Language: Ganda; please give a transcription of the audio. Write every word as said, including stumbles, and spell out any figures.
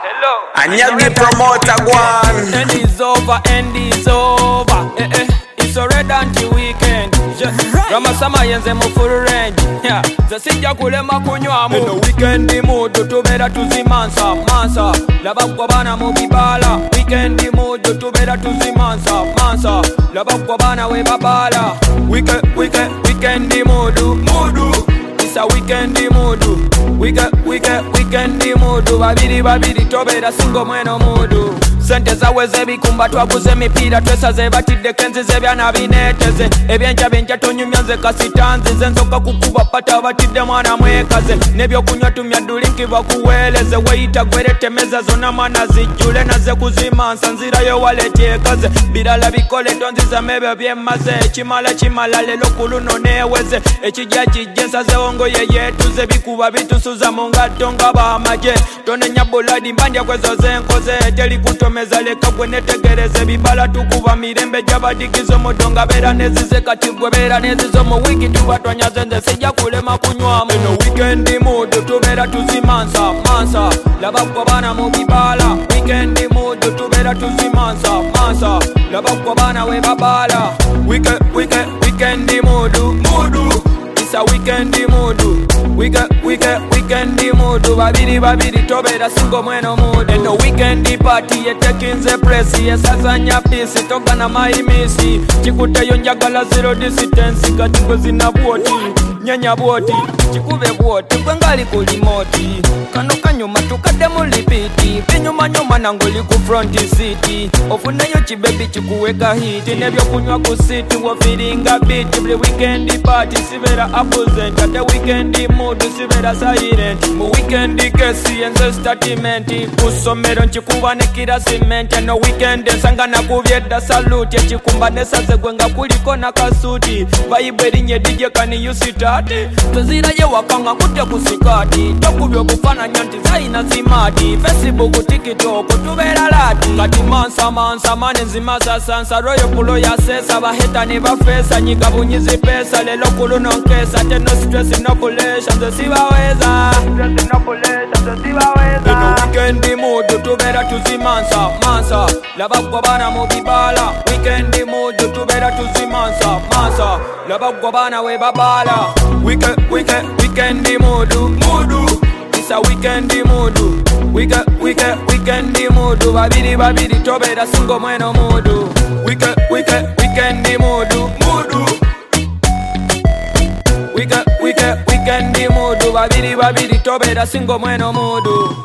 Hello. And you be promoter one. End is over, end is over. Eh eh. It's already until weekend. Rama sama yenze mu full range. Yeah. Zasijja kulema kunywamu. In the weekend mood tubera tuzimansa mansa. Laba kwa bana mu bibala. Weekend mood tubera tuzimansa mansa. Laba kwa bana we babala. Weekend weekend weekend mood mood. It's a weekend mood. Weekend weekend weekend mood. Babiri babiri tobera singo mweno mood. Sente zaweze bikumba twaguze mipira twesaze batidde kenzize byana bineteze ebyenja benja tonyumyanze kasitanzi zenzoka kukuba pata batidde mwana mwekaze nebyo kunywa tumya dulinki bakuweleze weita gwerete meza zona mwana zijjule naze kuzima nsanzirayo waletyekaze birala bikole tonziza mebyo byemaze ekimala kimala lelo kuluno neweze ekijja kijje nsazewo ngo yeyetuze bikuba bitusuza mu ngatto nga bamaje tonenya buladi mbanja kwezo zenkoze teri kutomeza leka gwe netegereze bibala tukuba mirembe gyabadigizo modonga bera nezize kati gwe bera nezizo mu wiki tuba twanyaze nze sijja kulema kunywamu eno weekend mood tubera tuzimansa mansa laba kwa bana mu bibala weekend mood tubera tuzimansa mansa laba kwa bana we babala weekend weekend weekend mood mood it's a weekend mood weekend weekend weekend mood babiri babiri tobera singo mweno mood eno weekend party yetekinze press yesazanya peace togana maimisi chikuteyo njagala zero distance kati ngozina bwoti nyanya bwoti chikube bwoti kwengali kulimoti kano kanyuma tukade mu lipiti binyuma nyuma nangoli ku front city ofuneyo chibebi chikuweka hit nebyo kunywa ku city wo feelinga beat every weekend party sibera absent at the weekend mood sibera silent mu weekend kesi enze statement kusomero nchikuba ne kira cement no weekend sangana kubyedda salute chikumba nesaze gwenga kuliko na kasuti vibe erinye D J kani you sit tuzira ye wakanga kute kusikati tokubyo kufana nyanti zaina zimati Facebook TikTok tubera lati kati mansa mansa mane zimaza sansa royo pulo ya sesa baheta ne bafesa nyiga bunyizi pesa lelo kuluno nkesa te no stress no pressure ndo sibaweza stress no pressure ndo sibaweza no weekend mood tubera tuzimansa mansa laba kwa bana mu bibala weekend mood tubera tuzimansa mansa laba kwa bana we babala weekend weekend weekend mood mood it's a weekend mood weekend weekend weekend mood babiri babiri tobera singo mweno mood weekend weekend weekend mood mood weekend weekend weekend mood babiri babiri tobera singo mweno mood